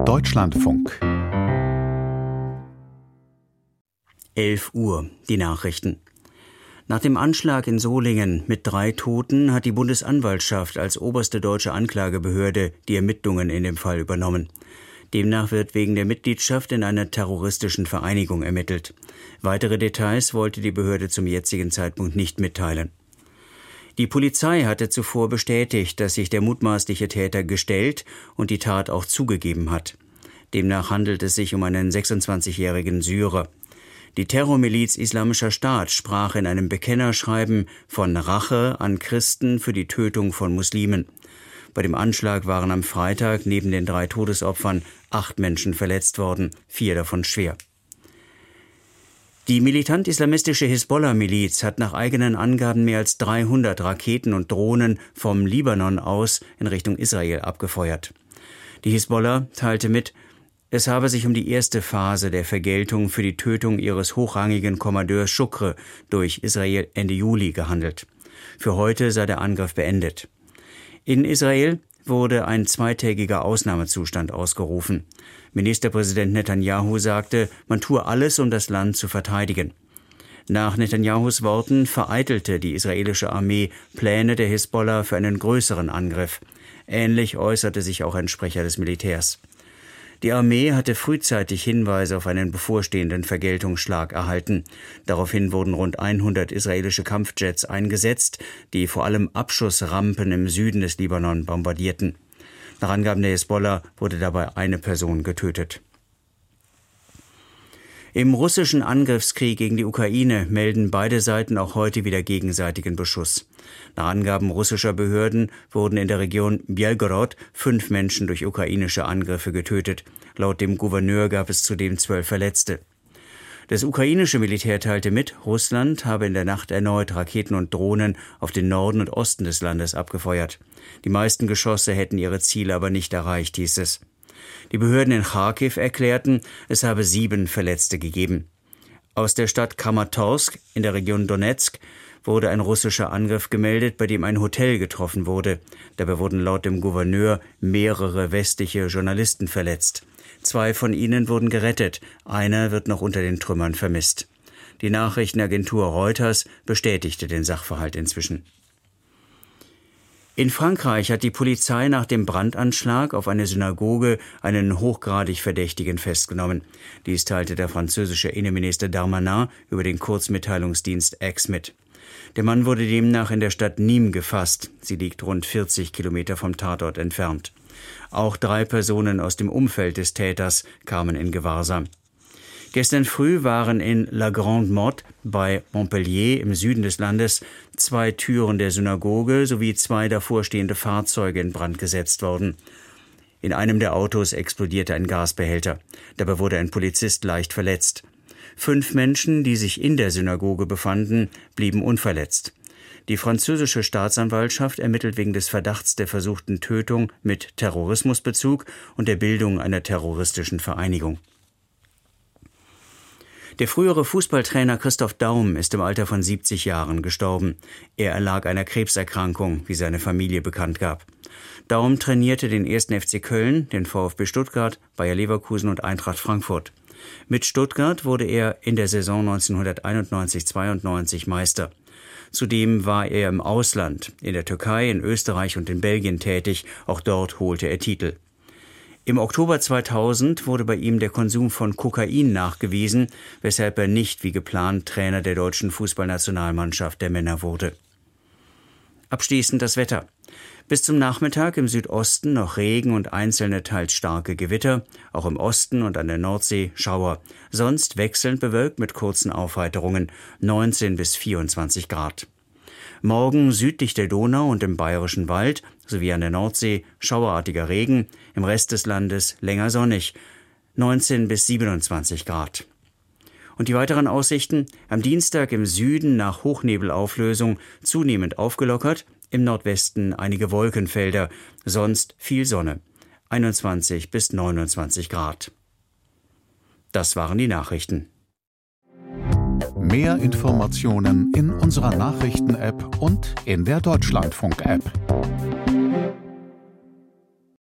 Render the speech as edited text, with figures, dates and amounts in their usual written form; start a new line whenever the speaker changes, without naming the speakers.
Deutschlandfunk
11 Uhr, die Nachrichten. Nach dem Anschlag in Solingen mit 3 Toten hat die Bundesanwaltschaft als oberste deutsche Anklagebehörde die Ermittlungen in dem Fall übernommen. Demnach wird wegen der Mitgliedschaft in einer terroristischen Vereinigung ermittelt. Weitere Details wollte die Behörde zum jetzigen Zeitpunkt nicht mitteilen. Die Polizei hatte zuvor bestätigt, dass sich der mutmaßliche Täter gestellt und die Tat auch zugegeben hat. Demnach handelt es sich um einen 26-jährigen Syrer. Die Terrormiliz Islamischer Staat sprach in einem Bekennerschreiben von Rache an Christen für die Tötung von Muslimen. Bei dem Anschlag waren am Freitag neben den 3 Todesopfern 8 Menschen verletzt worden, 4 davon schwer. Die militant-islamistische Hisbollah-Miliz hat nach eigenen Angaben mehr als 300 Raketen und Drohnen vom Libanon aus in Richtung Israel abgefeuert. Die Hisbollah teilte mit, es habe sich um die erste Phase der Vergeltung für die Tötung ihres hochrangigen Kommandeurs Shukr durch Israel Ende Juli gehandelt. Für heute sei der Angriff beendet. In Israel wurde ein 2-tägiger Ausnahmezustand ausgerufen. Ministerpräsident Netanyahu sagte, man tue alles, um das Land zu verteidigen. Nach Netanyahus Worten vereitelte die israelische Armee Pläne der Hisbollah für einen größeren Angriff. Ähnlich äußerte sich auch ein Sprecher des Militärs. Die Armee hatte frühzeitig Hinweise auf einen bevorstehenden Vergeltungsschlag erhalten. Daraufhin wurden rund 100 israelische Kampfjets eingesetzt, die vor allem Abschussrampen im Süden des Libanon bombardierten. Nach Angaben der Hisbollah wurde dabei eine Person getötet. Im russischen Angriffskrieg gegen die Ukraine melden beide Seiten auch heute wieder gegenseitigen Beschuss. Nach Angaben russischer Behörden wurden in der Region Belgorod 5 Menschen durch ukrainische Angriffe getötet. Laut dem Gouverneur gab es zudem 12 Verletzte. Das ukrainische Militär teilte mit, Russland habe in der Nacht erneut Raketen und Drohnen auf den Norden und Osten des Landes abgefeuert. Die meisten Geschosse hätten ihre Ziele aber nicht erreicht, hieß es. Die Behörden in Charkiw erklärten, es habe 7 Verletzte gegeben. Aus der Stadt Kramatorsk in der Region Donetsk wurde ein russischer Angriff gemeldet, bei dem ein Hotel getroffen wurde. Dabei wurden laut dem Gouverneur mehrere westliche Journalisten verletzt. 2 von ihnen wurden gerettet, einer wird noch unter den Trümmern vermisst. Die Nachrichtenagentur Reuters bestätigte den Sachverhalt inzwischen. In Frankreich hat die Polizei nach dem Brandanschlag auf eine Synagoge einen hochgradig Verdächtigen festgenommen. Dies teilte der französische Innenminister Darmanin über den Kurzmitteilungsdienst X mit. Der Mann wurde demnach in der Stadt Nîmes gefasst. Sie liegt rund 40 Kilometer vom Tatort entfernt. Auch 3 Personen aus dem Umfeld des Täters kamen in Gewahrsam. Gestern früh waren in La Grande Motte bei Montpellier im Süden des Landes 2 Türen der Synagoge sowie 2 davorstehende Fahrzeuge in Brand gesetzt worden. In einem der Autos explodierte ein Gasbehälter. Dabei wurde ein Polizist leicht verletzt. 5 Menschen, die sich in der Synagoge befanden, blieben unverletzt. Die französische Staatsanwaltschaft ermittelt wegen des Verdachts der versuchten Tötung mit Terrorismusbezug und der Bildung einer terroristischen Vereinigung. Der frühere Fußballtrainer Christoph Daum ist im Alter von 70 Jahren gestorben. Er erlag einer Krebserkrankung, wie seine Familie bekannt gab. Daum trainierte den 1. FC Köln, den VfB Stuttgart, Bayer Leverkusen und Eintracht Frankfurt. Mit Stuttgart wurde er in der Saison 1991-92 Meister. Zudem war er im Ausland, in der Türkei, in Österreich und in Belgien tätig. Auch dort holte er Titel. Im Oktober 2000 wurde bei ihm der Konsum von Kokain nachgewiesen, weshalb er nicht wie geplant Trainer der deutschen Fußballnationalmannschaft der Männer wurde. Abschließend das Wetter. Bis zum Nachmittag im Südosten noch Regen und einzelne teils starke Gewitter, auch im Osten und an der Nordsee Schauer. Sonst wechselnd bewölkt mit kurzen Aufheiterungen, 19 bis 24 Grad. Morgen südlich der Donau und im Bayerischen Wald sowie an der Nordsee schauerartiger Regen, im Rest des Landes länger sonnig, 19 bis 27 Grad. Und die weiteren Aussichten: am Dienstag im Süden nach Hochnebelauflösung zunehmend aufgelockert, im Nordwesten einige Wolkenfelder, sonst viel Sonne, 21 bis 29 Grad. Das waren die Nachrichten.
Mehr Informationen in unserer Nachrichten-App und in der Deutschlandfunk-App.